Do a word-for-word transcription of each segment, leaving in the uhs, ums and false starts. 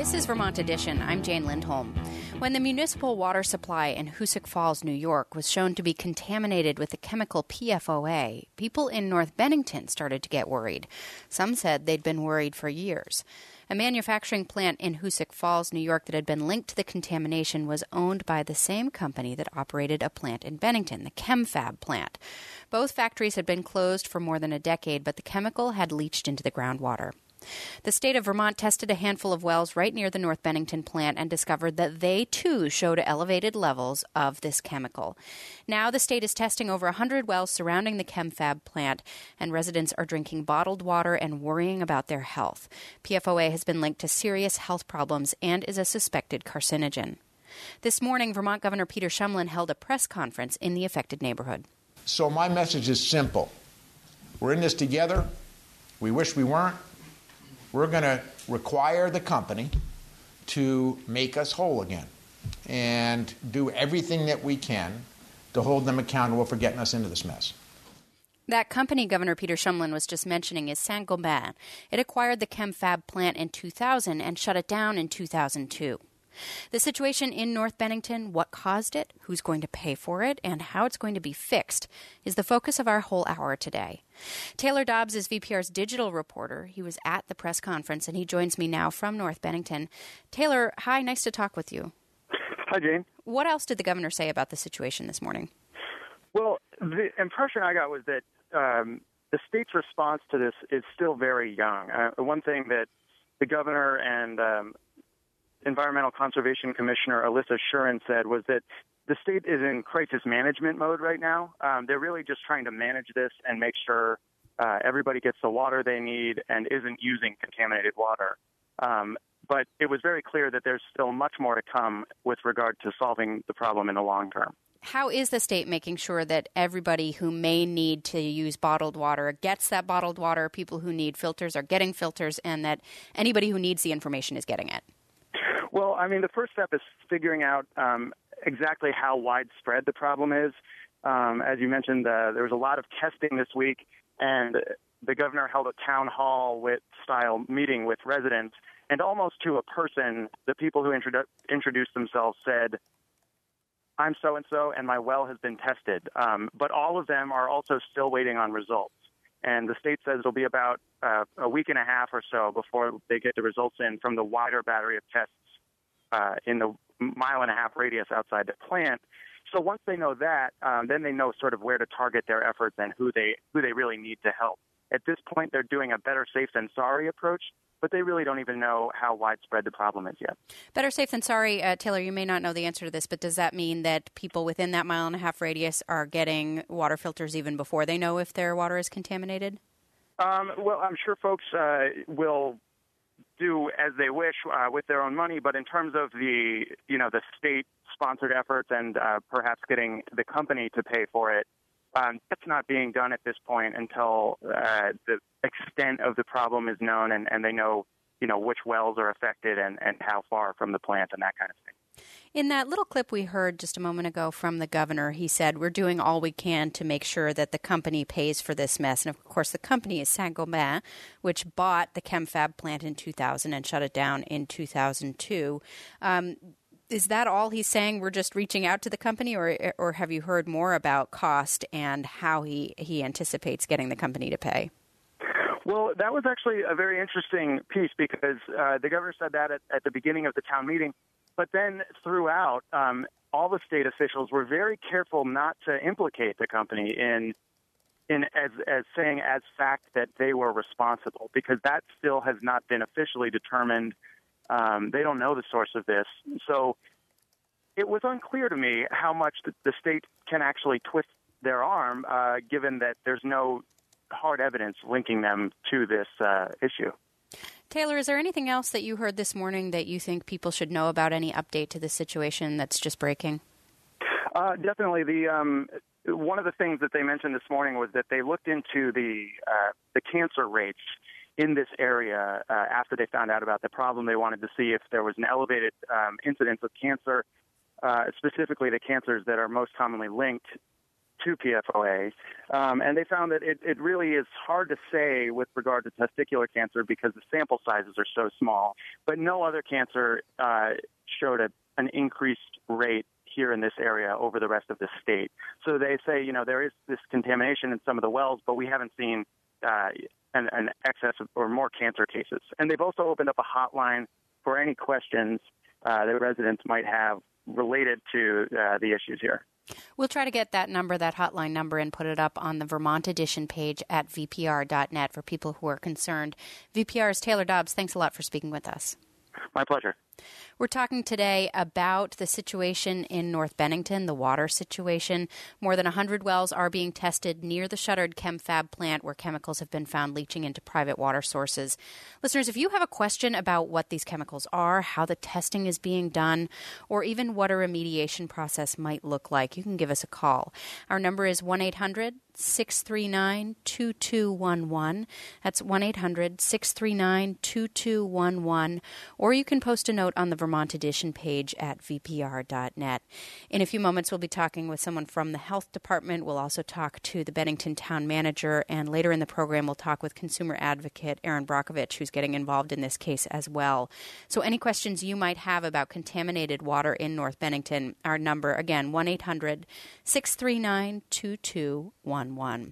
This is Vermont Edition. I'm Jane Lindholm. When the municipal water supply in Hoosick Falls, New York, was shown to be contaminated with the chemical P F O A, people in North Bennington started to get worried. Some said they'd been worried for years. A manufacturing plant in Hoosick Falls, New York, that had been linked to the contamination was owned by the same company that operated a plant in Bennington, the ChemFab plant. Both factories had been closed for more than a decade, but the chemical had leached into the groundwater. The state of Vermont tested a handful of wells right near the North Bennington plant and discovered that they, too, showed elevated levels of this chemical. Now the state is testing over one hundred wells surrounding the ChemFab plant, and residents are drinking bottled water and worrying about their health. P F O A has been linked to serious health problems and is a suspected carcinogen. This morning, Vermont Governor Peter Shumlin held a press conference in the affected neighborhood. So my message is simple. We're in this together. We wish we weren't. We're going to require the company to make us whole again and do everything that we can to hold them accountable for getting us into this mess. That company Governor Peter Shumlin was just mentioning is Saint-Gobain. It acquired the ChemFab plant in two thousand and shut it down in two thousand two. The situation in North Bennington, what caused it, who's going to pay for it, and how it's going to be fixed is the focus of our whole hour today. Taylor Dobbs is V P R's digital reporter. He was at the press conference, and he joins me now from North Bennington. Taylor, hi, nice to talk with you. Hi, Jane. What else did the governor say about the situation this morning? Well, the impression I got was that um, the state's response to this is still very young. Uh, one thing that the governor and um, Environmental Conservation Commissioner Alyssa Shuren said was that the state is in crisis management mode right now. Um, they're really just trying to manage this and make sure uh, everybody gets the water they need and isn't using contaminated water. Um, but it was very clear that there's still much more to come with regard to solving the problem in the long term. How is the state making sure that everybody who may need to use bottled water gets that bottled water, people who need filters are getting filters, and that anybody who needs the information is getting it? Well, I mean, the first step is figuring out um, exactly how widespread the problem is. Um, as you mentioned, uh, there was a lot of testing this week, and the governor held a town hall with style meeting with residents, and almost to a person, the people who introdu- introduced themselves said, "I'm so-and-so, and my well has been tested." Um, but all of them are also still waiting on results. And the state says it'll be about uh, a week and a half or so before they get the results in from the wider battery of tests uh, in the mile and a half radius outside the plant. So once they know that, um, then they know sort of where to target their efforts and who they who they really need to help. At this point, they're doing a better safe than sorry approach, but they really don't even know how widespread the problem is yet. Better safe than sorry. Uh, Taylor, you may not know the answer to this, but does that mean that people within that mile and a half radius are getting water filters even before they know if their water is contaminated? Um, well, I'm sure folks uh, will do as they wish uh, with their own money, but in terms of the, you know, the state-sponsored efforts and uh, perhaps getting the company to pay for it, um, that's not being done at this point until uh, the extent of the problem is known and, and they know, you know, which wells are affected and, and how far from the plant and that kind of thing. In that little clip we heard just a moment ago from the governor, he said, we're doing all we can to make sure that the company pays for this mess. And, of course, the company is Saint-Gobain, which bought the ChemFab plant in two thousand and shut it down in two thousand two. Um, is that all he's saying? We're just reaching out to the company, or or have you heard more about cost and how he, he anticipates getting the company to pay? Well, that was actually a very interesting piece because uh, the governor said that at, at the beginning of the town meeting. But then throughout, um, all the state officials were very careful not to implicate the company in in as, as saying as fact that they were responsible, because that still has not been officially determined. Um, they don't know the source of this. So it was unclear to me how much the, the state can actually twist their arm, uh, given that there's no hard evidence linking them to this uh, issue. Taylor, is there anything else that you heard this morning that you think people should know about, any update to this situation that's just breaking? Uh, definitely. The um, one of the things that they mentioned this morning was that they looked into the uh, the cancer rates in this area uh, after they found out about the problem. They wanted to see if there was an elevated um, incidence of cancer, uh, specifically the cancers that are most commonly linked to P F O A. Um, and they found that it, it really is hard to say with regard to testicular cancer because the sample sizes are so small. But no other cancer uh, showed a, an increased rate here in this area over the rest of the state. So they say, you know, there is this contamination in some of the wells, but we haven't seen uh, an, an excess of, or more cancer cases. And they've also opened up a hotline for any questions uh, that residents might have related to uh, the issues here. We'll try to get that number, that hotline number, and put it up on the Vermont Edition page at v p r dot net for people who are concerned. V P R's Taylor Dobbs, thanks a lot for speaking with us. My pleasure. We're talking today about the situation in North Bennington, the water situation. More than one hundred wells are being tested near the shuttered ChemFab plant where chemicals have been found leaching into private water sources. Listeners, if you have a question about what these chemicals are, how the testing is being done, or even what a remediation process might look like, you can give us a call. Our number is one eight hundred six three nine two two one one. That's one eight hundred six three nine two two one one. Or you can post a note on the Vermont Edition page at v p r dot net. In a few moments, we'll be talking with someone from the health department. We'll also talk to the Bennington town manager. And later in the program, we'll talk with consumer advocate Aaron Brockovich, who's getting involved in this case as well. So any questions you might have about contaminated water in North Bennington, our number, again, one eight hundred six three nine two two one one.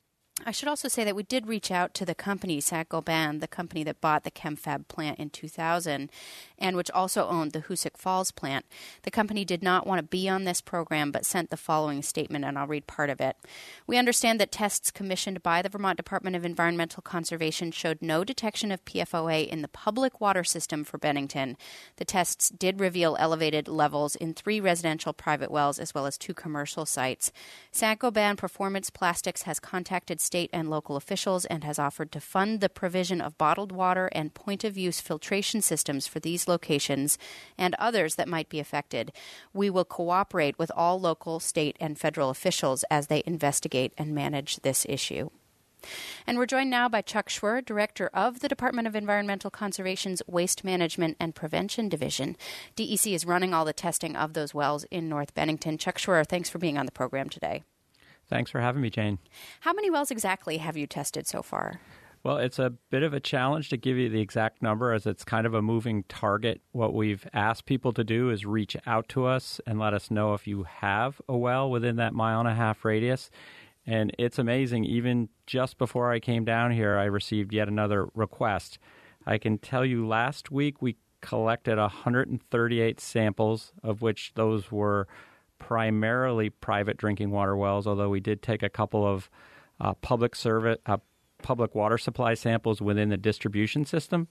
I should also say that we did reach out to the company, Saint-Gobain, the company that bought the ChemFab plant in two thousand, and which also owned the Hoosick Falls plant. The company did not want to be on this program, but sent the following statement, and I'll read part of it. We understand that tests commissioned by the Vermont Department of Environmental Conservation showed no detection of P F O A in the public water system for Bennington. The tests did reveal elevated levels in three residential private wells as well as two commercial sites. Saint-Gobain Performance Plastics has contacted state and local officials and has offered to fund the provision of bottled water and point-of-use filtration systems for these locations and others that might be affected. We will cooperate with all local, state, and federal officials as they investigate and manage this issue. And we're joined now by Chuck Schwer, Director of the Department of Environmental Conservation's Waste Management and Prevention Division. D E C is running all the testing of those wells in North Bennington. Chuck Schwer, thanks for being on the program today. Thanks for having me, Jane. How many wells exactly have you tested so far? Well, it's a bit of a challenge to give you the exact number as it's kind of a moving target. What we've asked people to do is reach out to us and let us know if you have a well within that mile and a half radius. And it's amazing. Even just before I came down here, I received yet another request. I can tell you last week we collected one hundred thirty-eight samples, of which those were primarily private drinking water wells, although we did take a couple of uh, public service, uh, public water supply samples within the distribution system.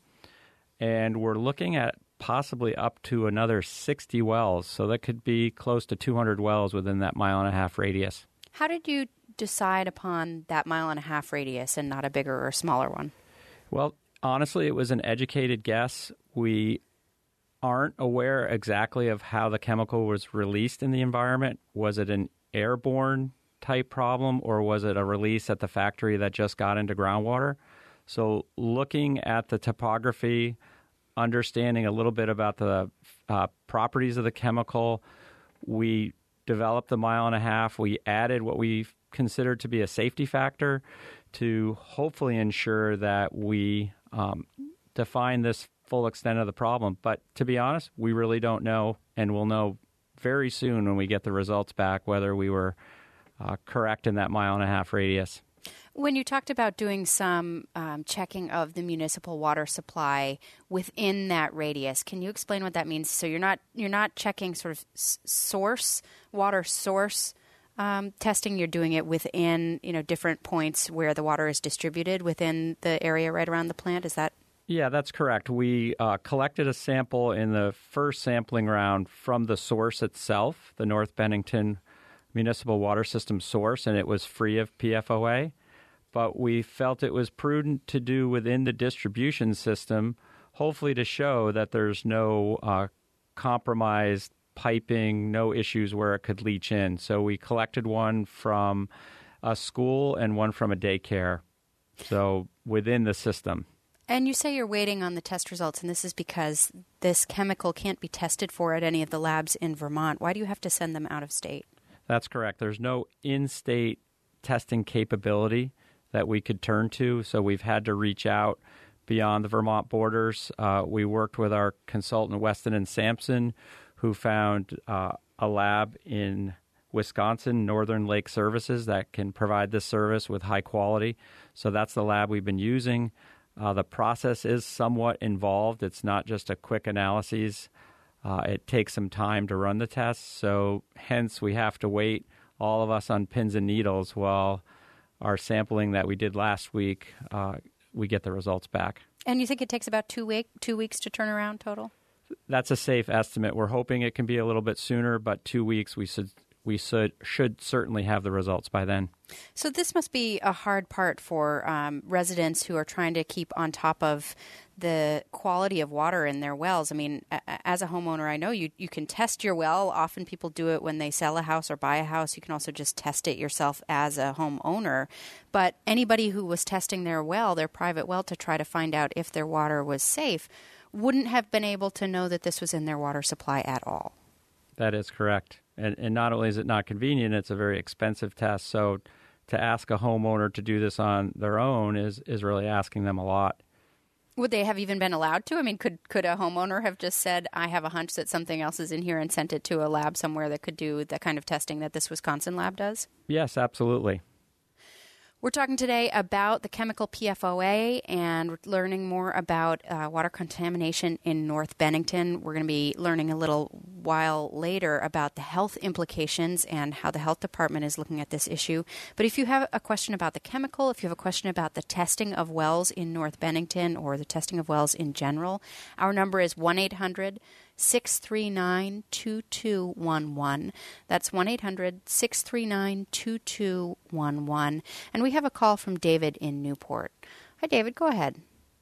And we're looking at possibly up to another sixty wells. So that could be close to two hundred wells within that mile and a half radius. How did you decide upon that mile and a half radius and not a bigger or smaller one? Well, honestly, it was an educated guess. We aren't aware exactly of how the chemical was released in the environment. Was it an airborne type problem, or was it a release at the factory that just got into groundwater? So looking at the topography, understanding a little bit about the uh, properties of the chemical, we developed the mile and a half. We added what we considered to be a safety factor to hopefully ensure that we um, define this full extent of the problem. But to be honest, we really don't know, and we'll know very soon when we get the results back whether we were uh, correct in that mile and a half radius. When you talked about doing some um, checking of the municipal water supply within that radius, can you explain what that means? So you're not you're not checking sort of s- source water source um, testing. You're doing it within you know different points where the water is distributed within the area right around the plant. Is that? Yeah, that's correct. We uh, collected a sample in the first sampling round from the source itself, the North Bennington Municipal Water System source, and it was free of P F O A. But we felt it was prudent to do within the distribution system, hopefully to show that there's no uh, compromised piping, no issues where it could leach in. So we collected one from a school and one from a daycare, so within the system. And you say you're waiting on the test results, and this is because this chemical can't be tested for at any of the labs in Vermont. Why do you have to send them out of state? That's correct. There's no in-state testing capability that we could turn to, so we've had to reach out beyond the Vermont borders. Uh, we worked with our consultant, Weston and Sampson, who found uh, a lab in Wisconsin, Northern Lake Services, that can provide this service with high quality. So that's the lab we've been using. Uh, the process is somewhat involved. It's not just a quick analysis. Uh, it takes some time to run the tests, so hence we have to wait, all of us on pins and needles, while our sampling that we did last week, uh, we get the results back. And you think it takes about two week two weeks to turn around total? That's a safe estimate. We're hoping it can be a little bit sooner, but two weeks we should we should should certainly have the results by then. So this must be a hard part for um, residents who are trying to keep on top of the quality of water in their wells. I mean, a- as a homeowner, I know you, you can test your well. Often people do it when they sell a house or buy a house. You can also just test it yourself as a homeowner. But anybody who was testing their well, their private well, to try to find out if their water was safe, wouldn't have been able to know that this was in their water supply at all. That is correct. And, and not only is it not convenient, it's a very expensive test. So to ask a homeowner to do this on their own is, is really asking them a lot. Would they have even been allowed to? I mean, could could a homeowner have just said, I have a hunch that something else is in here, and sent it to a lab somewhere that could do the kind of testing that this Wisconsin lab does? Yes, absolutely. We're talking today about the chemical P F O A and learning more about uh, water contamination in North Bennington. We're going to be learning a little while later about the health implications and how the health department is looking at this issue. But if you have a question about the chemical, if you have a question about the testing of wells in North Bennington or the testing of wells in general, our number is one eight hundred six three nine two two one one. That's one eight hundred six three nine two two one one. And we have a call from David in Newport. Hi, David. Go ahead.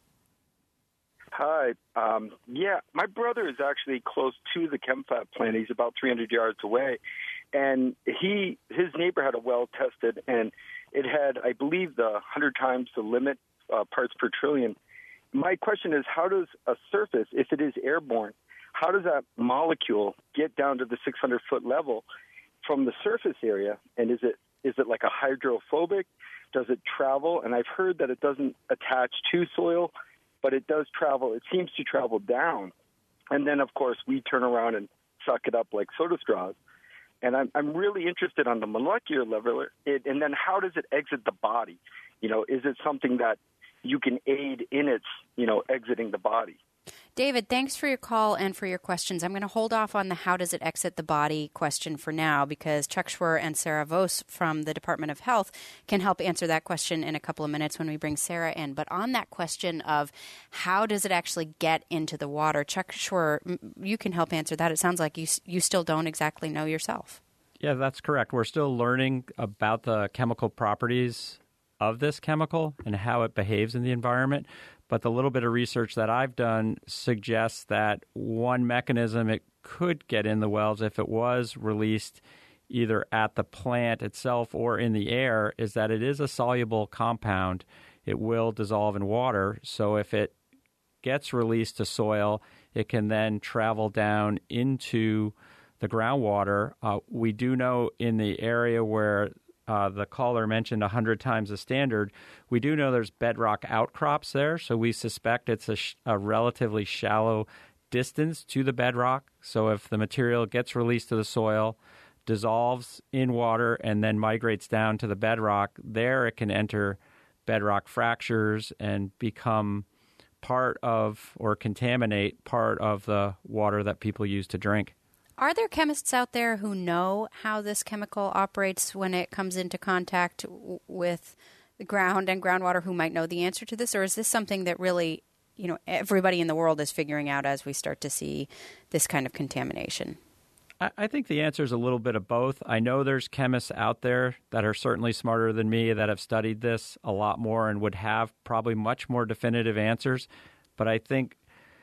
Hi. Um, yeah, my brother is actually close to the ChemFab plant. He's about three hundred yards away. And he his neighbor had a well tested, and it had, I believe, the one hundred times the limit uh, parts per trillion. My question is, how does a surface, if it is airborne, how does that molecule get down to the six hundred foot level from the surface area? And is it is it like a hydrophobic? Does it travel? And I've heard that it doesn't attach to soil, but it does travel. It seems to travel down. And then, of course, we turn around and suck it up like soda straws. And I'm, I'm really interested on the molecular level. It, and then how does it exit the body? You know, is it something that you can aid in its, you know, exiting the body? David, thanks for your call and for your questions. I'm going to hold off on the how does it exit the body question for now, because Chuck Schwer and Sarah Vos from the Department of Health can help answer that question in a couple of minutes when we bring Sarah in. But on that question of how does it actually get into the water, Chuck Schwer, you can help answer that. It sounds like you you still don't exactly know yourself. Yeah, that's correct. We're still learning about the chemical properties of this chemical and how it behaves in the environment. But the little bit of research that I've done suggests that one mechanism it could get in the wells if it was released either at the plant itself or in the air is that it is a soluble compound. It will dissolve in water. So if it gets released to soil, it can then travel down into the groundwater. Uh, we do know in the area where Uh, the caller mentioned one hundred times the standard, we do know there's bedrock outcrops there, so we suspect it's a, sh- a relatively shallow distance to the bedrock. So if the material gets released to the soil, dissolves in water, and then migrates down to the bedrock, there it can enter bedrock fractures and become part of or contaminate part of the water that people use to drink. Are there chemists out there who know how this chemical operates when it comes into contact w- with the ground and groundwater who might know the answer to this? Or is this something that really, you know, everybody in the world is figuring out as we start to see this kind of contamination? I, I think the answer is a little bit of both. I know there's chemists out there that are certainly smarter than me that have studied this a lot more and would have probably much more definitive answers. But I think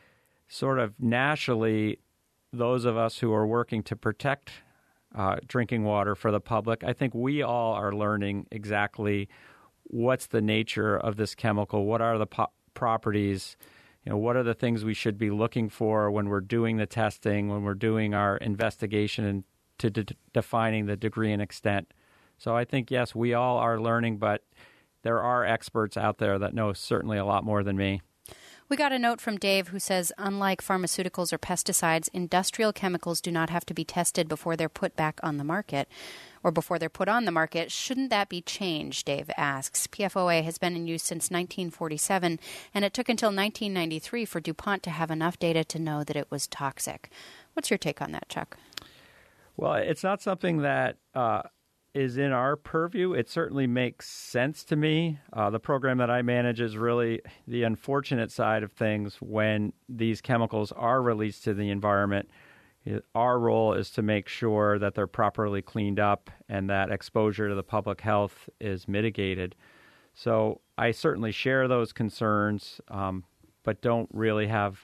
sort of nationally, those of us who are working to protect uh, drinking water for the public, I think we all are learning exactly what's the nature of this chemical, what are the po- properties, you know, what are the things we should be looking for when we're doing the testing, when we're doing our investigation and to de- defining the degree and extent. So I think, yes, we all are learning, but there are experts out there that know certainly a lot more than me. We got a note from Dave who says, unlike pharmaceuticals or pesticides, industrial chemicals do not have to be tested before they're put back on the market or before they're put on the market. Shouldn't that be changed, Dave asks. P F O A has been in use since nineteen forty-seven, and it took until nineteen ninety-three for DuPont to have enough data to know that it was toxic. What's your take on that, Chuck? Well, it's not something that uh, is in our purview. It certainly makes sense to me. Uh, the program that I manage is really the unfortunate side of things when these chemicals are released to the environment. Our role is to make sure that they're properly cleaned up and that exposure to the public health is mitigated. So I certainly share those concerns, um, but don't really have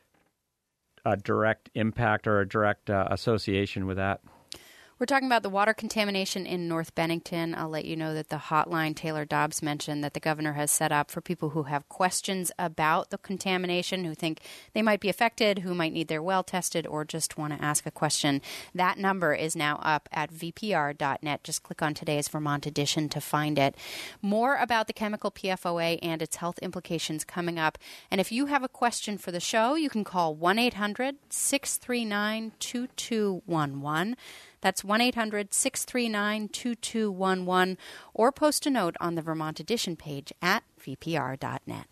a direct impact or a direct uh, association with that. We're talking about the water contamination in North Bennington. I'll let you know that the hotline Taylor Dobbs mentioned that the governor has set up for people who have questions about the contamination, who think they might be affected, who might need their well tested, or just want to ask a question. That number is now up at v p r dot net. Just click on today's Vermont edition to find it. More about the chemical P F O A and its health implications coming up. And if you have a question for the show, you can call one eight hundred six three nine two two one one. That's one eight hundred six three nine two two one one, or post a note on the Vermont Edition page at v p r dot net.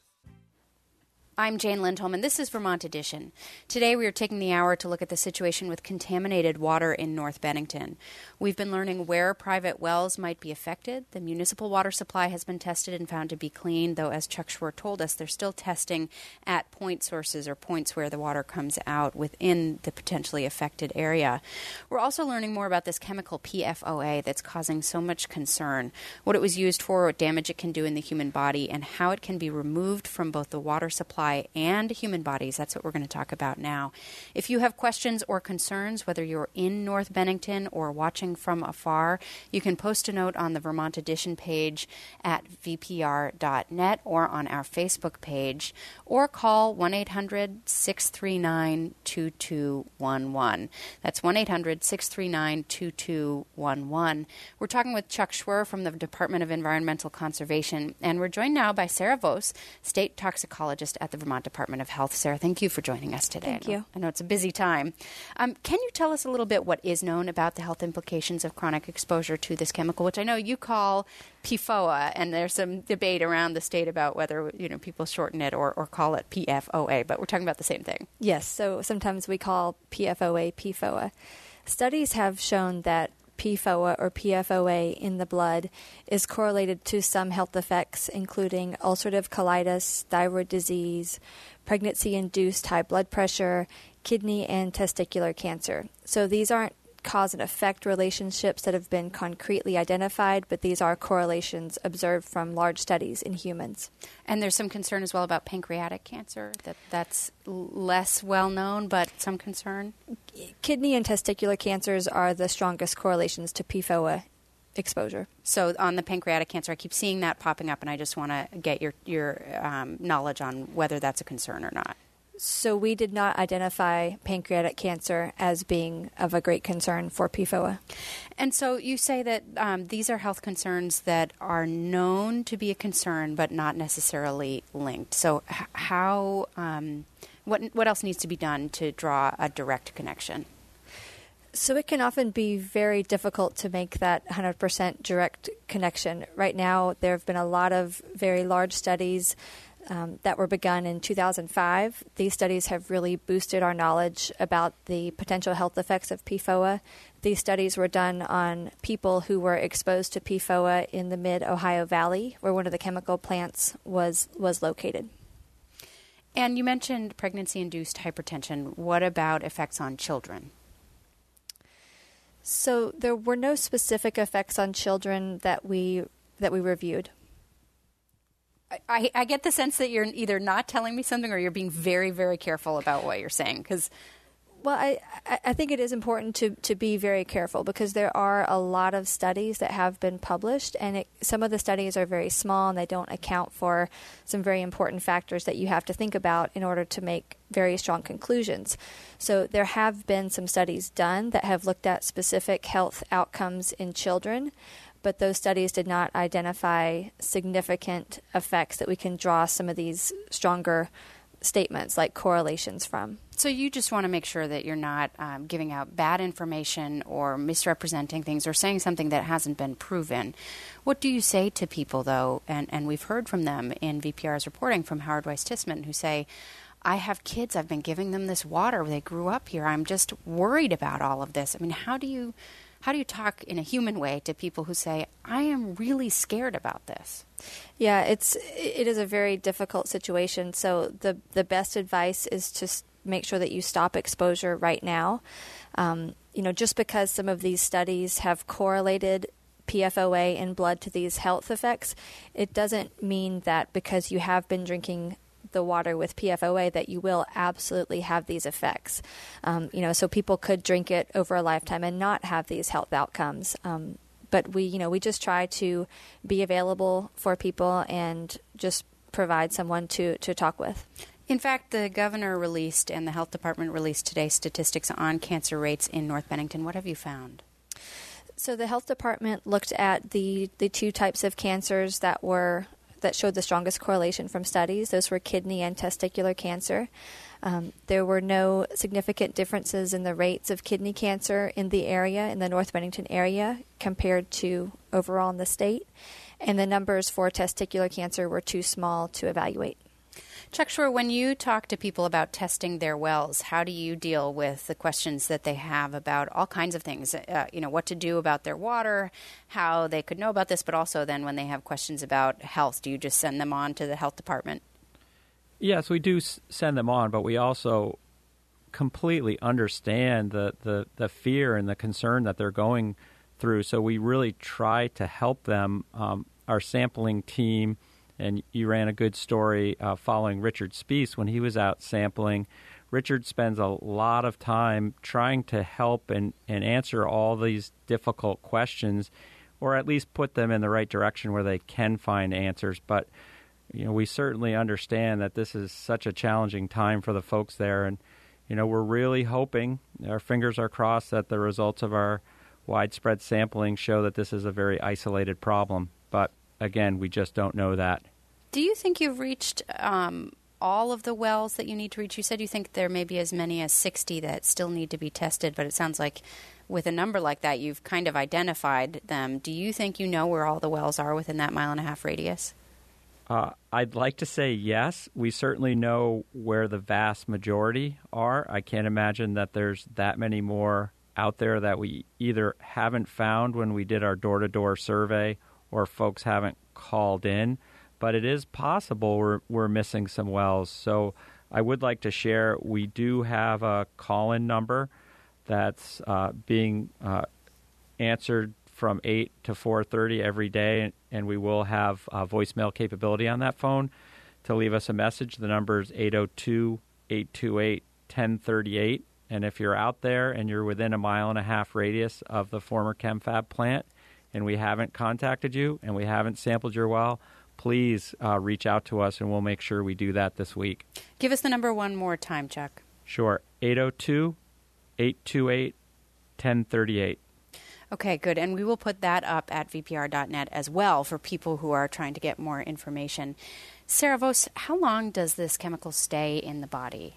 I'm Jane Lindholm, and this is Vermont Edition. Today we are taking the hour to look at the situation with contaminated water in North Bennington. We've been learning where private wells might be affected. The municipal water supply has been tested and found to be clean, though as Chuck Schwer told us, they're still testing at point sources or points where the water comes out within the potentially affected area. We're also learning more about this chemical P F O A that's causing so much concern, what it was used for, what damage it can do in the human body, and how it can be removed from both the water supply and human bodies. That's what we're going to talk about now. If you have questions or concerns, whether you're in North Bennington or watching from afar, you can post a note on the Vermont Edition page at v p r dot net or on our Facebook page, or call one eight hundred six three nine two two one one. That's one eight hundred six three nine two two one one. We're talking with Chuck Schwer from the Department of Environmental Conservation, and we're joined now by Sarah Vos, state toxicologist at the Vermont Department of Health. Sarah, thank you for joining us today. Thank I know, you. I know it's a busy time. Um, can you tell us a little bit what is known about the health implications of chronic exposure to this chemical, which I know you call P F O A, and there's some debate around the state about whether, you know, people shorten it or, or call it P F O A, but we're talking about the same thing. Yes, so sometimes we call P F O A P F O A. Studies have shown that P F O A or P F O A in the blood is correlated to some health effects, including ulcerative colitis, thyroid disease, pregnancy-induced high blood pressure, kidney and testicular cancer. So these aren't cause and effect relationships that have been concretely identified, but these are correlations observed from large studies in humans. And there's some concern as well about pancreatic cancer, that that's less well known, but some concern. Kidney and testicular cancers are the strongest correlations to P F O A exposure. So on the pancreatic cancer, I keep seeing that popping up, and I just want to get your, your um, knowledge on whether that's a concern or not. So we did not identify pancreatic cancer as being of a great concern for P F O A. And so you say that um, these are health concerns that are known to be a concern but not necessarily linked. So h- how, um, what, what else needs to be done to draw a direct connection? So it can often be very difficult to make that one hundred percent direct connection. Right now, there have been a lot of very large studies Um, that were begun in two thousand five. These studies have really boosted our knowledge about the potential health effects of P F O A. These studies were done on people who were exposed to P F O A in the mid-Ohio Valley, where one of the chemical plants was, was located. And you mentioned pregnancy-induced hypertension. What about effects on children? So there were no specific effects on children that we that we reviewed. I, I get the sense that you're either not telling me something or you're being very, very careful about what you're saying. Because Well, I, I think it is important to, to be very careful because there are a lot of studies that have been published, and it, some of the studies are very small and they don't account for some very important factors that you have to think about in order to make very strong conclusions. So there have been some studies done that have looked at specific health outcomes in children, but those studies did not identify significant effects that we can draw some of these stronger statements like correlations from. So you just want to make sure that you're not um, giving out bad information or misrepresenting things or saying something that hasn't been proven. What do you say to people, though, and, and we've heard from them in V P R's reporting from Howard Weiss Tissman, who say, I have kids, I've been giving them this water, they grew up here, I'm just worried about all of this. I mean, how do you how do you talk in a human way to people who say, I am really scared about this? Yeah, it's it is a very difficult situation. So the the best advice is to make sure that you stop exposure right now. Um, you know, just because some of these studies have correlated P F O A in blood to these health effects, it doesn't mean that because you have been drinking the water with P F O A that you will absolutely have these effects. Um, you know, so people could drink it over a lifetime and not have these health outcomes. Um, but we, you know, we just try to be available for people and just provide someone to, to talk with. In fact, the governor released and the health department released today statistics on cancer rates in North Bennington. What have you found? So the health department looked at the, the two types of cancers that were that showed the strongest correlation from studies. Those were kidney and testicular cancer. Um, there were no significant differences in the rates of kidney cancer in the area, in the North Bennington area, compared to overall in the state. And the numbers for testicular cancer were too small to evaluate. Chuck Shore, when you talk to people about testing their wells, how do you deal with the questions that they have about all kinds of things, uh, you know, what to do about their water, how they could know about this, but also then when they have questions about health, do you just send them on to the health department? Yes, we do send them on, but we also completely understand the, the, the fear and the concern that they're going through. So we really try to help them. Um, our sampling team, and you ran a good story uh, following Richard Speece when he was out sampling. Richard spends a lot of time trying to help and, and answer all these difficult questions, or at least put them in the right direction where they can find answers. But you know, we certainly understand that this is such a challenging time for the folks there, and you know, we're really hoping, our fingers are crossed, that the results of our widespread sampling show that this is a very isolated problem. But again, we just don't know that. Do you think you've reached um, all of the wells that you need to reach? You said you think there may be as many as sixty that still need to be tested, but it sounds like with a number like that, you've kind of identified them. Do you think you know where all the wells are within that mile and a half radius? Uh, I'd like to say yes. We certainly know where the vast majority are. I can't imagine that there's that many more out there that we either haven't found when we did our door-to-door survey or folks haven't called in. But it is possible we're, we're missing some wells. So I would like to share, we do have a call-in number that's uh, being uh, answered from eight to four thirty every day, and, and we will have uh, voicemail capability on that phone to leave us a message. The number is eight oh two, eight two eight, one oh three eight. And if you're out there and you're within a mile and a half radius of the former ChemFab plant and we haven't contacted you and we haven't sampled your well, please uh, reach out to us, and we'll make sure we do that this week. Give us the number one more time, Chuck. Sure. eight oh two, eight two eight, one oh three eight. Okay, good. And we will put that up at V P R dot net as well for people who are trying to get more information. Sarah Vos, how long does this chemical stay in the body?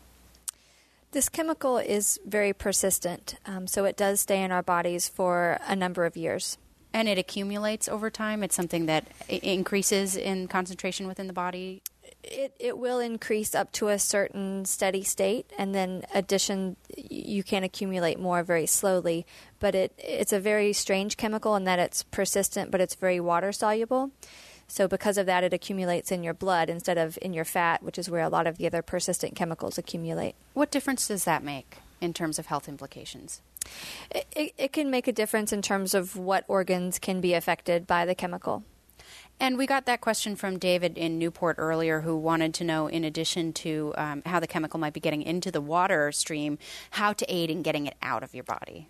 This chemical is very persistent, um, so it does stay in our bodies for a number of years. And it accumulates over time? It's something that increases in concentration within the body? It it will increase up to a certain steady state, and then addition, you can accumulate more very slowly. But it it's a very strange chemical in that it's persistent, but it's very water soluble. So because of that, it accumulates in your blood instead of in your fat, which is where a lot of the other persistent chemicals accumulate. What difference does that make in terms of health implications? It, it, it can make a difference in terms of what organs can be affected by the chemical. And we got that question from David in Newport earlier, who wanted to know, in addition to um, how the chemical might be getting into the water stream, how to aid in getting it out of your body.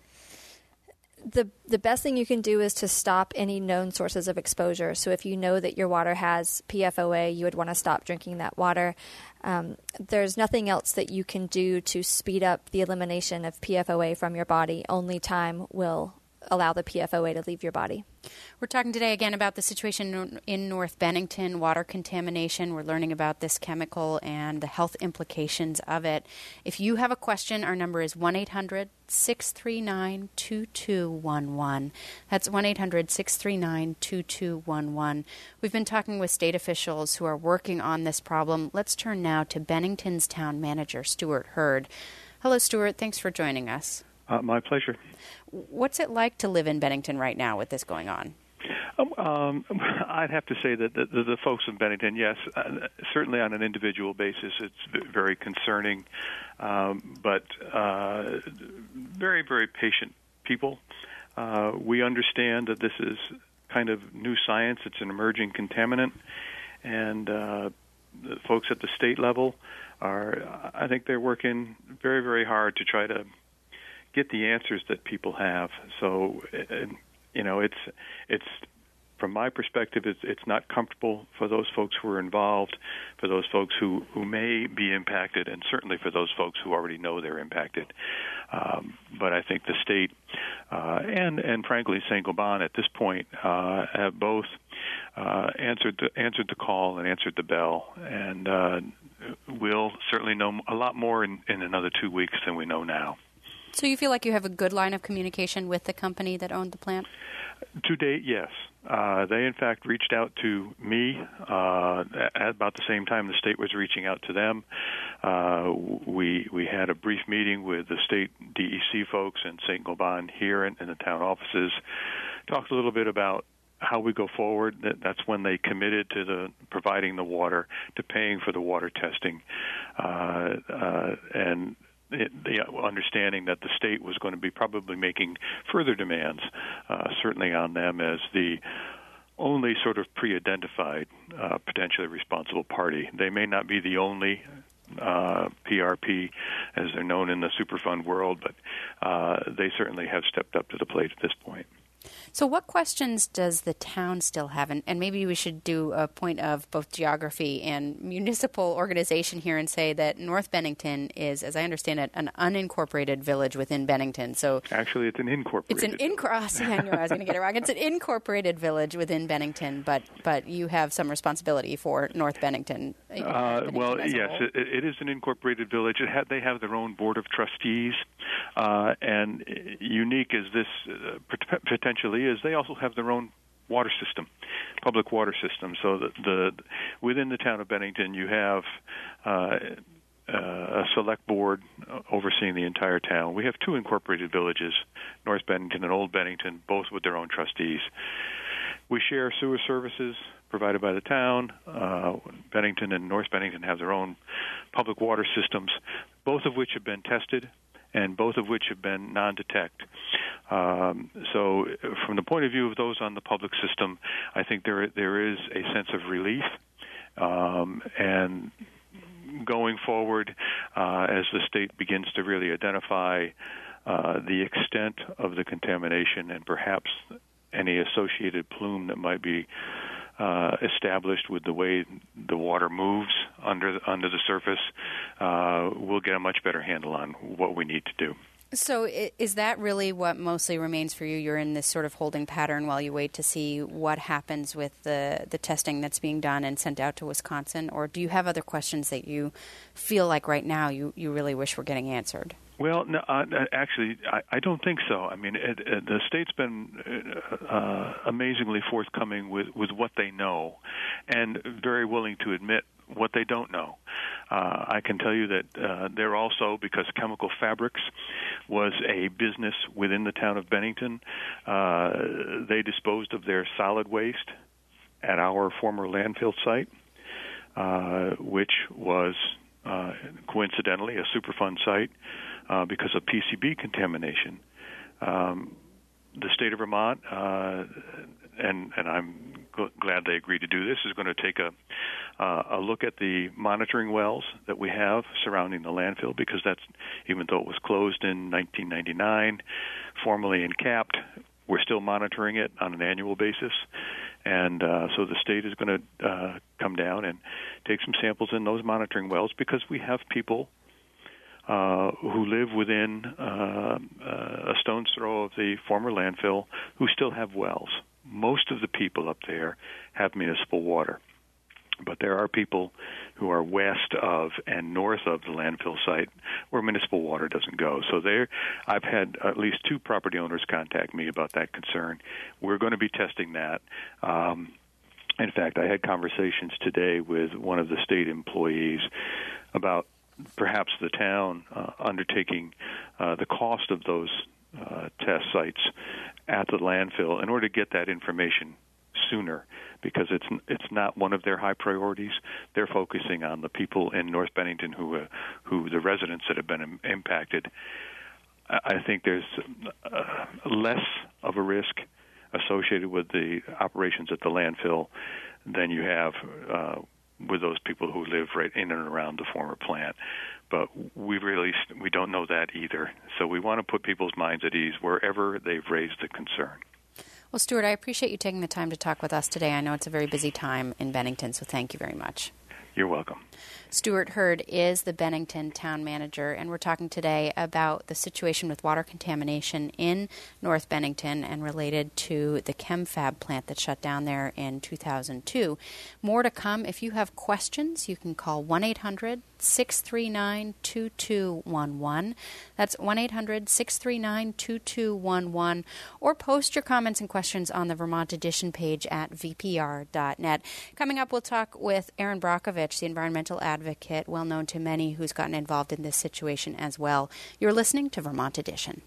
The the best thing you can do is to stop any known sources of exposure. So if you know that your water has P F O A, you would want to stop drinking that water. Um, there's nothing else that you can do to speed up the elimination of P F O A from your body. Only time will allow the P F O A to leave your body. We're talking today again about the situation in North Bennington, water contamination. We're learning about this chemical and the health implications of it. If you have a question, our number is one eight hundred six three nine two two one one. That's one eight hundred six three nine two two one one. We've been talking with state officials who are working on this problem. Let's turn now to Bennington's town manager, Stuart Hurd. Hello, Stuart. Thanks for joining us. Uh, my pleasure. What's it like to live in Bennington right now with this going on? Um, I'd have to say that the, the, the folks in Bennington, yes, uh, certainly on an individual basis, it's very concerning, um, but uh, very, very patient people. Uh, we understand that this is kind of new science. It's an emerging contaminant, and uh, the folks at the state level are, I think they're working very, very hard to try to get the answers that people have. So, you know, it's it's from my perspective, it's it's not comfortable for those folks who are involved, for those folks who, who may be impacted, and certainly for those folks who already know they're impacted. Um, but I think the state uh, and and frankly Saint Gobain at this point uh, have both uh, answered the, answered the call and answered the bell, and uh, we'll certainly know a lot more in, in another two weeks than we know now. So you feel like you have a good line of communication with the company that owned the plant? To date, yes. Uh, they, in fact, reached out to me uh, at about the same time the state was reaching out to them. Uh, we we had a brief meeting with the state D E C folks and Saint Gobain here in, in the town offices, talked a little bit about how we go forward. That, that's when they committed to the providing the water, to paying for the water testing, uh, uh, and It, the understanding that the state was going to be probably making further demands, uh, certainly on them as the only sort of pre-identified uh, potentially responsible party. They may not be the only uh, P R P, as they're known in the Superfund world, but uh, they certainly have stepped up to the plate at this point. So what questions does the town still have? And, and maybe we should do a point of both geography and municipal organization here and say that North Bennington is, as I understand it, an unincorporated village within Bennington. So actually, it's an incorporated. It's an incorporated. I knew I was going to get it wrong. It's an incorporated village within Bennington, but but you have some responsibility for North Bennington. Uh, Bennington well, as a yes, whole. it, it is an incorporated village. It had, they have their own board of trustees, uh, and unique as this uh, potentially is, they also have their own water system, public water system. So the, the within the town of Bennington, you have uh, uh, a select board overseeing the entire town. We have two incorporated villages, North Bennington and Old Bennington, both with their own trustees. We share sewer services provided by the town. Uh, Bennington and North Bennington have their own public water systems, both of which have been tested and both of which have been non-detect. Um, so from the point of view of those on the public system, I think there there is a sense of relief. Um, and going forward, uh, as the state begins to really identify uh, the extent of the contamination and perhaps any associated plume that might be uh, established with the way the water moves under the, under the surface, uh, we'll get a much better handle on what we need to do. So is that really what mostly remains for you? You're in this sort of holding pattern while you wait to see what happens with the, the testing that's being done and sent out to Wisconsin? Or do you have other questions that you feel like right now you, you really wish were getting answered? Well, no, uh, actually, I, I don't think so. I mean, it, it, the state's been uh, amazingly forthcoming with, with what they know and very willing to admit what they don't know. Uh, I can tell you that uh, they're also, because Chemical Fabrics was a business within the town of Bennington, uh, they disposed of their solid waste at our former landfill site, uh, which was uh, coincidentally a Superfund site uh, because of P C B contamination. Um, the state of Vermont, uh, and and I'm g- glad they agreed to do this, is going to take a uh, a look at the monitoring wells that we have surrounding the landfill, because that's, even though it was closed in nineteen ninety-nine, formally and capped, we're still monitoring it on an annual basis. And uh, so the state is going to uh, come down and take some samples in those monitoring wells, because we have people uh, who live within uh, uh, a stone's throw of the former landfill who still have wells. Most of the people up there have municipal water, but there are people who are west of and north of the landfill site where municipal water doesn't go. So there, I've had at least two property owners contact me about that concern. We're going to be testing that. Um, in fact, I had conversations today with one of the state employees about perhaps the town uh, undertaking uh, the cost of those uh, test sites at the landfill in order to get that information sooner, because it's it's not one of their high priorities. They're focusing on the people in North Bennington who uh, who the residents that have been im- impacted. I think there's uh, less of a risk associated with the operations at the landfill than you have uh, with those people who live right in and around the former plant. But we really we don't know that either. So we want to put people's minds at ease wherever they've raised the concern. Well, Stuart, I appreciate you taking the time to talk with us today. I know it's a very busy time in Bennington, so thank you very much. You're welcome. Stuart Hurd is the Bennington town manager, and we're talking today about the situation with water contamination in North Bennington and related to the ChemFab plant that shut down there in two thousand two. More to come. If you have questions, you can call one eight hundred six three nine two two one one. That's one eight hundred six three nine two two one one, or post your comments and questions on the Vermont Edition page at v p r dot net. Coming up, we'll talk with Erin Brockovich, the environmental advocate, well known to many, who's gotten involved in this situation as well. You're listening to Vermont Edition.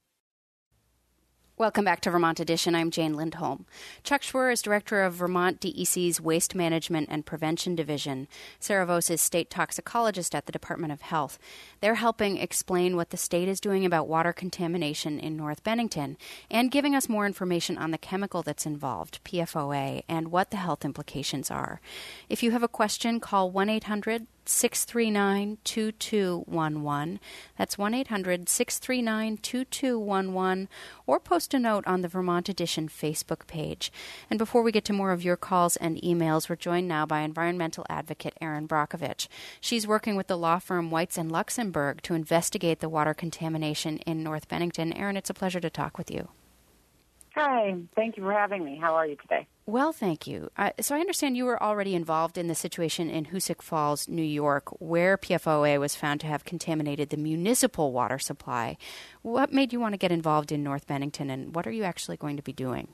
Welcome back to Vermont Edition. I'm Jane Lindholm. Chuck Schwer is director of Vermont D E C's Waste Management and Prevention Division. Sarah Vos is state toxicologist at the Department of Health. They're helping explain what the state is doing about water contamination in North Bennington and giving us more information on the chemical that's involved, P F O A, and what the health implications are. If you have a question, call one eight hundred six three nine two two one one. That's one eight hundred six three nine two two one one, or post a note on the Vermont Edition Facebook page. And before we get to more of your calls and emails, we're joined now by environmental advocate Erin Brockovich. She's working with the law firm Weitz and Luxembourg to investigate the water contamination in North Bennington. Erin, it's a pleasure to talk with you. Hi, thank you for having me. How are you today? Well, thank you. Uh, so I understand you were already involved in the situation in Hoosick Falls, New York, where P F O A was found to have contaminated the municipal water supply. What made you want to get involved in North Bennington, and what are you actually going to be doing?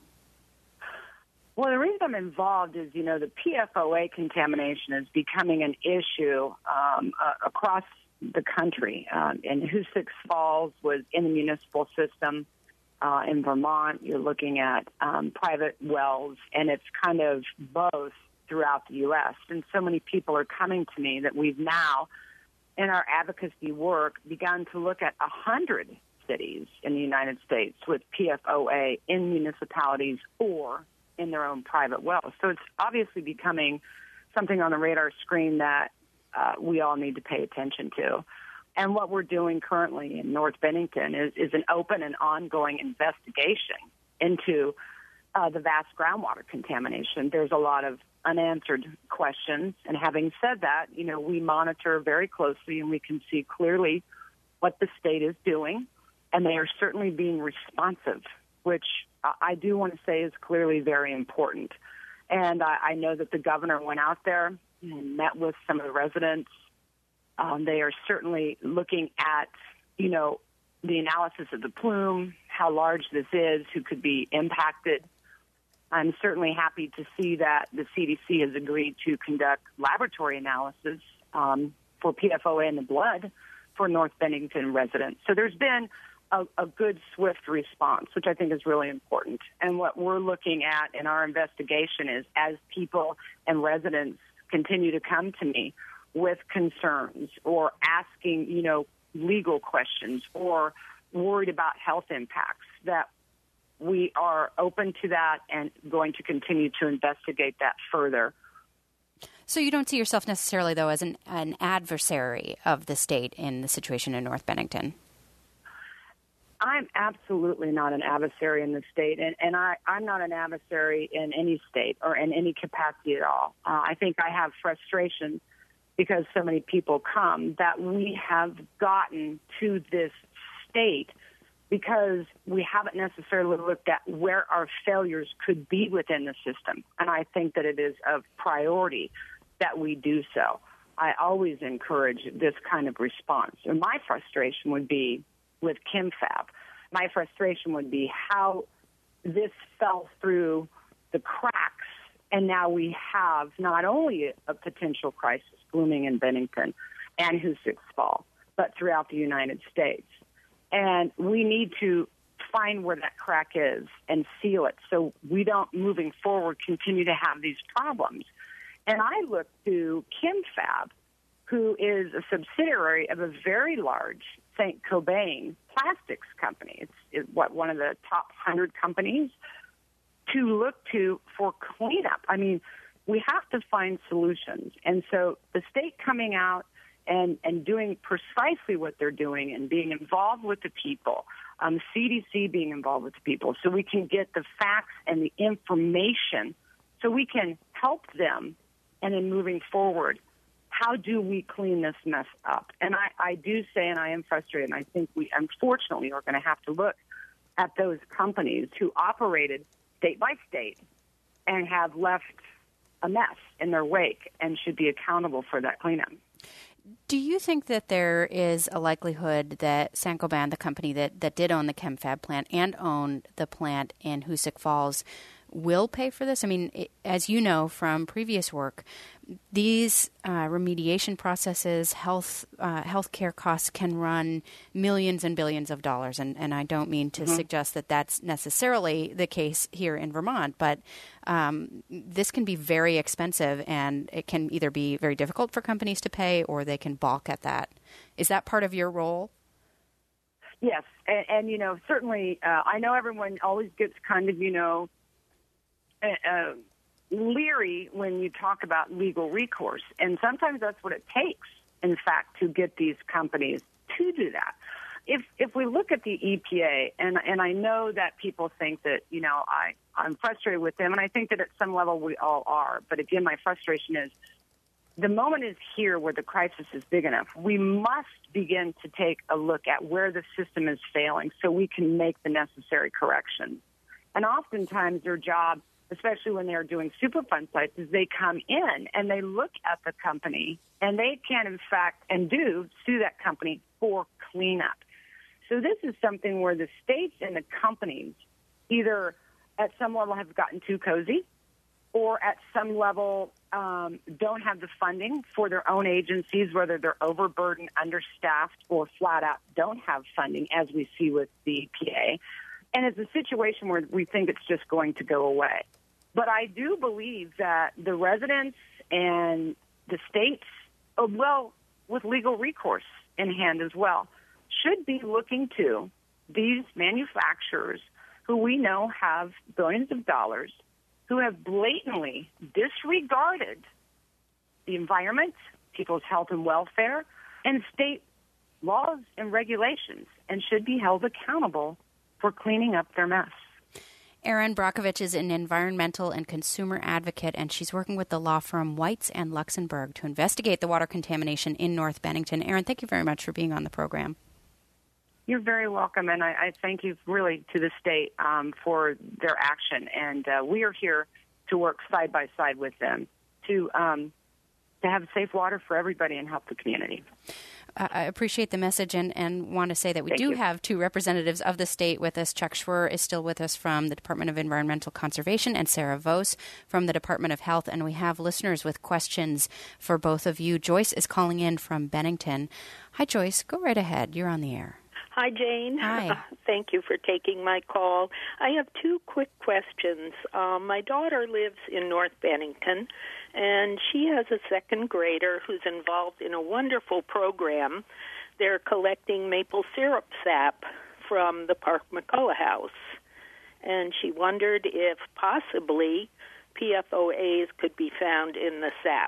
Well, the reason I'm involved is, you know, the P F O A contamination is becoming an issue um, uh, across the country. Um, and Hoosick Falls was in the municipal system. Uh, in Vermont, you're looking at um, private wells, and it's kind of both throughout the U S. And so many people are coming to me that we've now, in our advocacy work, begun to look at one hundred cities in the United States with P F O A in municipalities or in their own private wells. So it's obviously becoming something on the radar screen that uh, we all need to pay attention to. And what we're doing currently in North Bennington is, is an open and ongoing investigation into uh, the vast groundwater contamination. There's a lot of unanswered questions. And having said that, you know, we monitor very closely and we can see clearly what the state is doing. And they are certainly being responsive, which I do want to say is clearly very important. And I, I know that the governor went out there and met with some of the residents. Um, they are certainly looking at, you know, the analysis of the plume, how large this is, who could be impacted. I'm certainly happy to see that the C D C has agreed to conduct laboratory analysis um, for P F O A in the blood for North Bennington residents. So there's been a, a good, swift response, which I think is really important. And what we're looking at in our investigation is, as people and residents continue to come to me with concerns or asking, you know, legal questions or worried about health impacts, that we are open to that and going to continue to investigate that further. So you don't see yourself necessarily, though, as an, an adversary of the state in the situation in North Bennington? I'm absolutely not an adversary in the state, and, and I, I'm not an adversary in any state or in any capacity at all. Uh, I think I have frustration because so many people come that we have gotten to this state because we haven't necessarily looked at where our failures could be within the system. And I think that it is of priority that we do so. I always encourage this kind of response. And my frustration would be with KimFab. My frustration would be how this fell through the cracks, and now we have not only a potential crisis blooming in Bennington and Hoosick Falls, but throughout the United States. And we need to find where that crack is and seal it so we don't, moving forward, continue to have these problems. And I look to KimFab, who is a subsidiary of a very large Saint Cobain plastics company. It's, it's what one of the top one hundred companies to look to for cleanup. I mean, we have to find solutions. And so the state coming out and, and doing precisely what they're doing and being involved with the people, um, C D C being involved with the people, so we can get the facts and the information so we can help them. And in moving forward, how do we clean this mess up? And I, I do say, and I am frustrated, and I think we unfortunately are going to have to look at those companies who operated state by state and have left a mess in their wake and should be accountable for that cleanup. Do you think that there is a likelihood that Saint-Gobain, the company that, that did own the KimFab plant and owned the plant in Hoosick Falls, will pay for this? I mean, it, as you know from previous work, these uh, remediation processes, health uh, healthcare costs can run millions and billions of dollars, and, and I don't mean to mm-hmm. suggest that that's necessarily the case here in Vermont, but um, this can be very expensive, and it can either be very difficult for companies to pay or they can balk at that. Is that part of your role? Yes, and, and you know, certainly, uh, I know everyone always gets kind of, you know, Uh, leery when you talk about legal recourse. And sometimes that's what it takes, in fact, to get these companies to do that. If if we look at the E P A, and and I know that people think that, you know, I, I'm frustrated with them, and I think that at some level we all are. But again, my frustration is the moment is here where the crisis is big enough. We must begin to take a look at where the system is failing so we can make the necessary corrections. And oftentimes their job, especially when they're doing Superfund sites, is they come in and they look at the company and they can, in fact, and do sue that company for cleanup. So this is something where the states and the companies either at some level have gotten too cozy or at some level um, don't have the funding for their own agencies, whether they're overburdened, understaffed, or flat out don't have funding, as we see with the E P A. And it's a situation where we think it's just going to go away. But I do believe that the residents and the states, well, with legal recourse in hand as well, should be looking to these manufacturers who we know have billions of dollars, who have blatantly disregarded the environment, people's health and welfare, and state laws and regulations, and should be held accountable for cleaning up their mess. Erin Brockovich is an environmental and consumer advocate, and she's working with the law firm Weitz and Luxenberg to investigate the water contamination in North Bennington. Erin, thank you very much for being on the program. You're very welcome, and I, I thank you really to the state um, for their action. And uh, we are here to work side by side with them to um, to have safe water for everybody and help the community. I appreciate the message and, and want to say that we Thank do you. have two representatives of the state with us. Chuck Schwer is still with us from the Department of Environmental Conservation and Sarah Vos from the Department of Health. And we have listeners with questions for both of you. Joyce is calling in from Bennington. Hi, Joyce. Go right ahead. You're on the air. Hi, Jane. Hi. Uh, thank you for taking my call. I have two quick questions. Um, my daughter lives in North Bennington, and she has a second grader who's involved in a wonderful program. They're collecting maple syrup sap from the Park McCullough House. and she wondered if possibly P F O As could be found in the sap.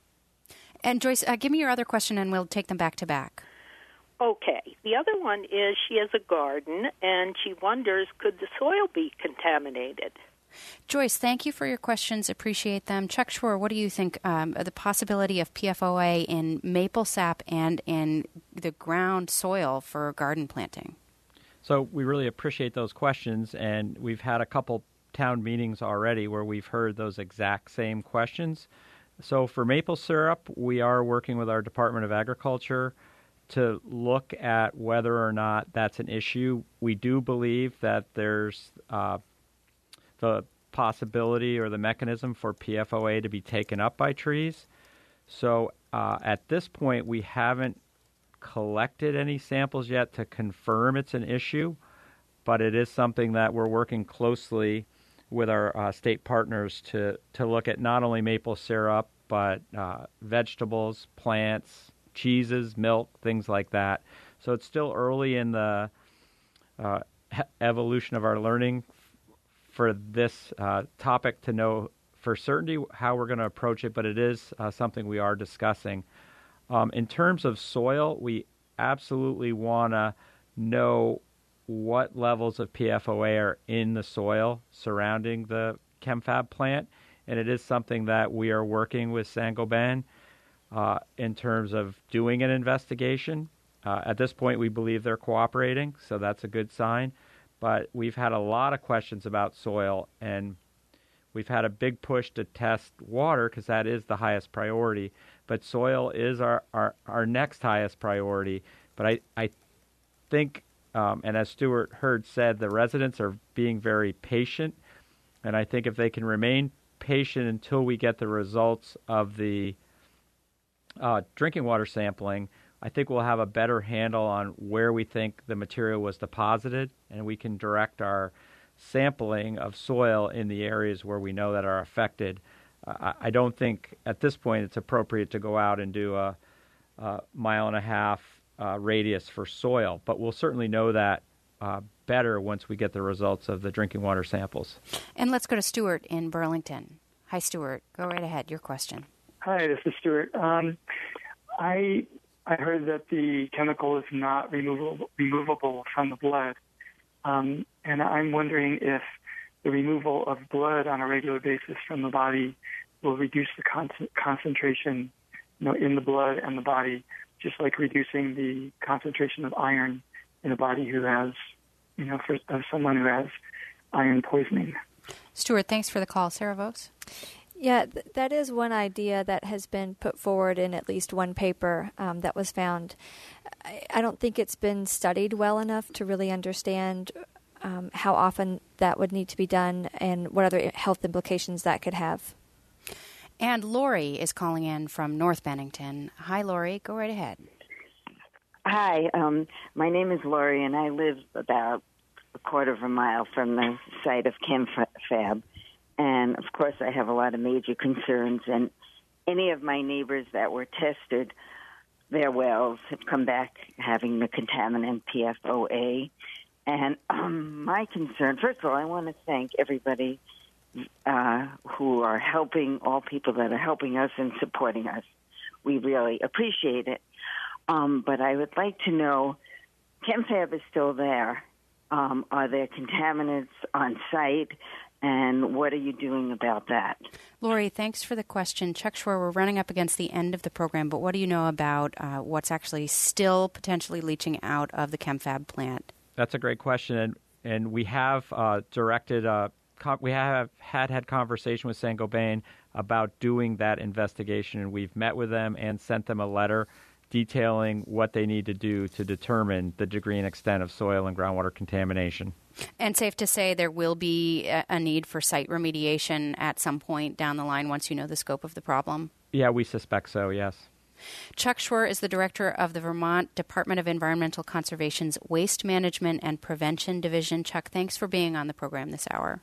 And Joyce, uh, give me your other question, and we'll take them back to back. Okay. The other one is she has a garden, and she wonders, could the soil be contaminated? Joyce, thank you for your questions. Appreciate them. Chuck Schwer, what do you think um, of the possibility of P F O A in maple sap and in the ground soil for garden planting? So we really appreciate those questions, and we've had a couple town meetings already where we've heard those exact same questions. So for maple syrup, we are working with our Department of Agriculture to look at whether or not that's an issue. We do believe that there's uh, the possibility or the mechanism for P F O A to be taken up by trees. So uh, at this point, we haven't collected any samples yet to confirm it's an issue, but it is something that we're working closely with our uh, state partners to, to look at not only maple syrup, but uh, vegetables, plants, cheeses, milk, things like that. So it's still early in the uh, he- evolution of our learning for this uh, topic to know for certainty how we're going to approach it, but it is uh, something we are discussing. Um, in terms of soil, we absolutely want to know what levels of P F O A are in the soil surrounding the ChemFab plant, and it is something that we are working with Saint-Gobain uh, in terms of doing an investigation. Uh, at this point, we believe they're cooperating, so that's a good sign. But we've had a lot of questions about soil, and we've had a big push to test water because that is the highest priority. But soil is our, our, our next highest priority. But I, I think, um, and as Stuart Hurd said, the residents are being very patient. And I think if they can remain patient until we get the results of the uh, drinking water sampling, I think we'll have a better handle on where we think the material was deposited, and we can direct our sampling of soil in the areas where we know that are affected. Uh, I don't think at this point it's appropriate to go out and do a, a mile and a half uh, radius for soil, but we'll certainly know that uh, better once we get the results of the drinking water samples. And let's go to Stuart in Burlington. Hi, Stuart. Go right ahead. Your question. Hi, this is Stuart. Um, I I heard that the chemical is not removable, removable from the blood, um, and I'm wondering if the removal of blood on a regular basis from the body will reduce the con- concentration, you know, in the blood and the body, just like reducing the concentration of iron in a body who has, you know, for of someone who has iron poisoning. Stuart, thanks for the call. Sarah Vos? Yeah, th- that is one idea that has been put forward in at least one paper um, that was found. I, I don't think it's been studied well enough to really understand um, how often that would need to be done and what other health implications that could have. And Lori is calling in from North Bennington. Hi, Lori. Go right ahead. Hi, um, my name is Lori, and I live about a quarter of a mile from the site of ChemFab. And, of course, I have a lot of major concerns. And any of my neighbors that were tested, their wells have come back having the contaminant P F O A. And um, my concern, first of all, I want to thank everybody uh, who are helping, all people that are helping us and supporting us. We really appreciate it. Um, but I would like to know, ChemFab is still there. Um, are there contaminants on site? And what are you doing about that? Lori, thanks for the question. Chuck Schwer, we're running up against the end of the program, but what do you know about uh, what's actually still potentially leaching out of the ChemFab plant? That's a great question, and, and we have uh, directed, uh, com- we have had had conversation with Saint-Gobain about doing that investigation, and we've met with them and sent them a letter detailing what they need to do to determine the degree and extent of soil and groundwater contamination. And safe to say there will be a need for site remediation at some point down the line once you know the scope of the problem? Yeah, we suspect so, yes. Chuck Schwer is the director of the Vermont Department of Environmental Conservation's Waste Management and Prevention Division. Chuck, thanks for being on the program this hour.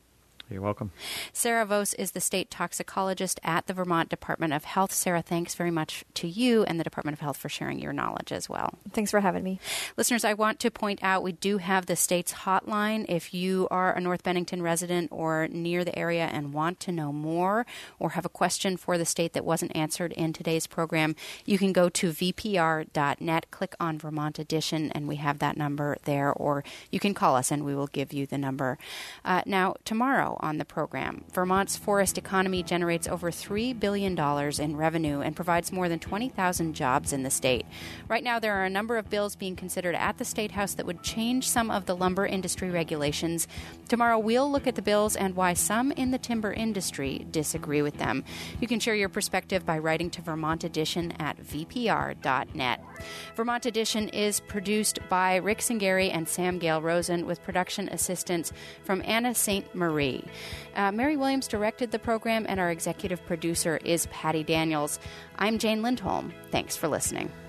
You're welcome. Sarah Vos is the state toxicologist at the Vermont Department of Health. Sarah, thanks very much to you and the Department of Health for sharing your knowledge as well. Thanks for having me. Listeners, I want to point out we do have the state's hotline. If you are a North Bennington resident or near the area and want to know more or have a question for the state that wasn't answered in today's program, you can go to v p r dot net, click on Vermont Edition, and we have that number there, or you can call us and we will give you the number. Uh, now, tomorrow on the program, Vermont's forest economy generates over three billion dollars in revenue and provides more than twenty thousand jobs in the state. Right now, there are a number of bills being considered at the State House that would change some of the lumber industry regulations. Tomorrow, we'll look at the bills and why some in the timber industry disagree with them. You can share your perspective by writing to Vermont Edition at v p r dot net. Vermont Edition is produced by Rick Singari and Sam Gale Rosen with production assistance from Anna Saint Marie. Uh, Mary Williams directed the program, and our executive producer is Patty Daniels. I'm Jane Lindholm. Thanks for listening.